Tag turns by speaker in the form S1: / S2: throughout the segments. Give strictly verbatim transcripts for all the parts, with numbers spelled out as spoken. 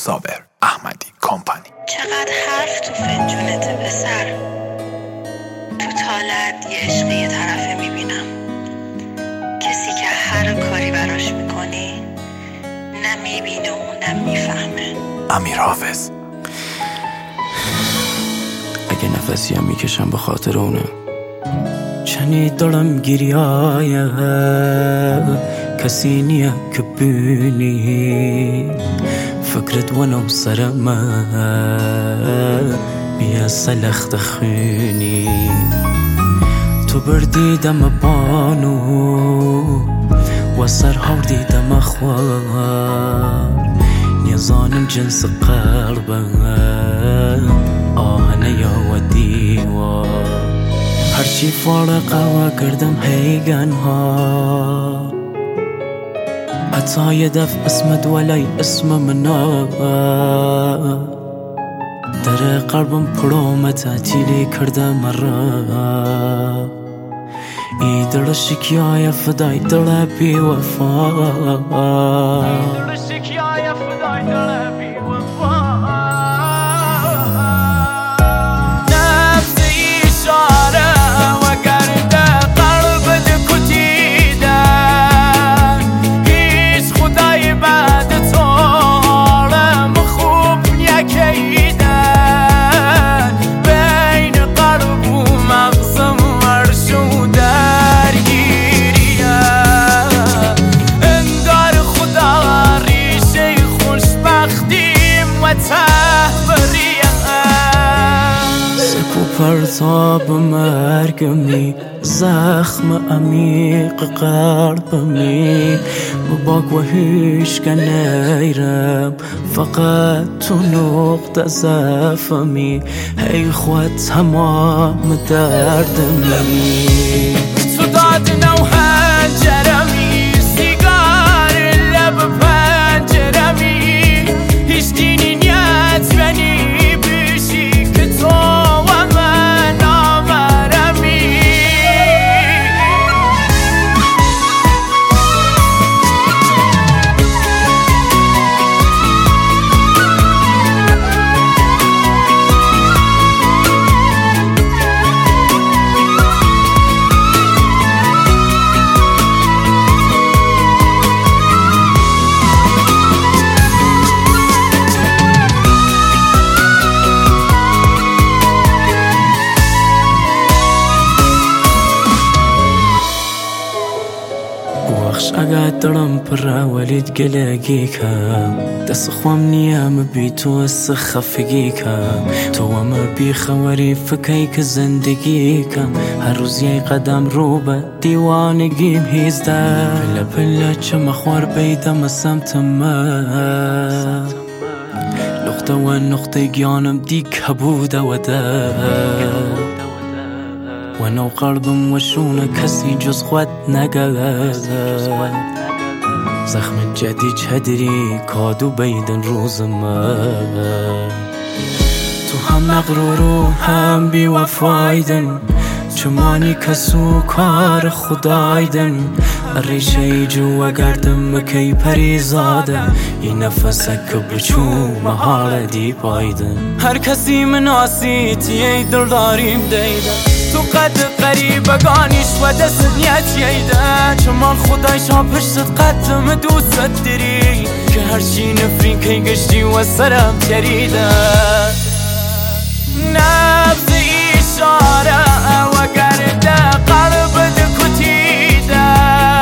S1: صابر احمدی کمپانی.
S2: چقدر حرف تو فنجونت پسر، تو طالعت یه عشق یه طرفه میبینم، کسی که هر کاری براش میکنی نه میبینه و نه میفهمه.
S1: امیر حافظ.
S3: اگه نفسی هم میکشم به خاطر اونه، چنی دلم گریایه کسی نیه که بینی فکرت ونو سرمه بیا سلخت خونی. تو بردیدم بانو و سرهاور دیدم خوار، نیزانم جنس قلبه آهنه یا و دیوار. هرچی فارقه و کردم هیگن ها، حتی یه دف اسمت ولی اسم منا در قلبم پرومه تعطیلی کرده مرا. ای دل شکیای فدای دل بی وفا، دل شکیای فدای دل بی وفا. پرتاب مرگمی زخم عمیق قلبمی، بباک و هیچ که نیرم فقط تو نقطه ضعفمی. هی خود تمام دردمی تو داد نو هنجرمی، سیگار لب پنجرمی، هیچ دینی نیت بنی اگه دلم پره ولید گلگی کم، دست خوام نیم بی تو از خفگی کم. تو هم بی خوری فکی که زندگی کم، هر روز یه قدم رو به دیوانگیم هیزده. پله پله چه مخوار بیدم سمت من، نقطه و نقطه گیانم دی کبوده و ده و نو قلبم و شونه کسی جز خود نگرده. زخم جدی چدری کادو بیدن روز من، تو هم مغرور و هم بی وفایدن، چمانی کسو کار خدایدن. ریشه جو و گردم مکی پریزاده، این نفسه که بچو محال دی پایدن. هر کسی مناسی تیه دل داریم دیده، تو قد قریبگانیش و دست نیت ییده. چمان خدایش ها پشتت قدم دوست داری، که هرچی نفرین که گشتی و سرم تریده. نبض اشاره و گرده قلب دکتیده،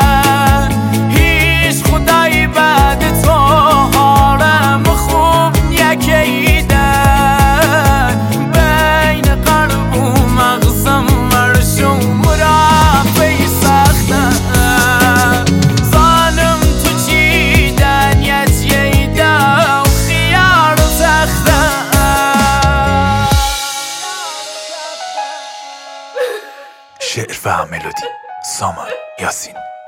S3: هیچ خدایی بعد تو حالم خوب یکیده. بین قلب و مغزم مرشوم را بی سخته، ظالم تو چیدن یتیده و خیار تخته.
S1: شعر و ملودی سامان یاسین.